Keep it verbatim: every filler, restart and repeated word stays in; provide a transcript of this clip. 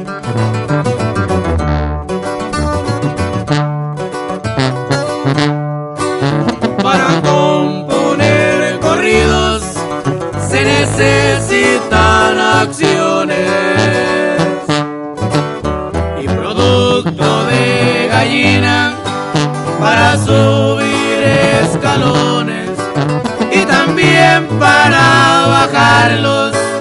Para componer corridos se necesitan acciones y producto de gallina para subir escalones y también para bajarlos.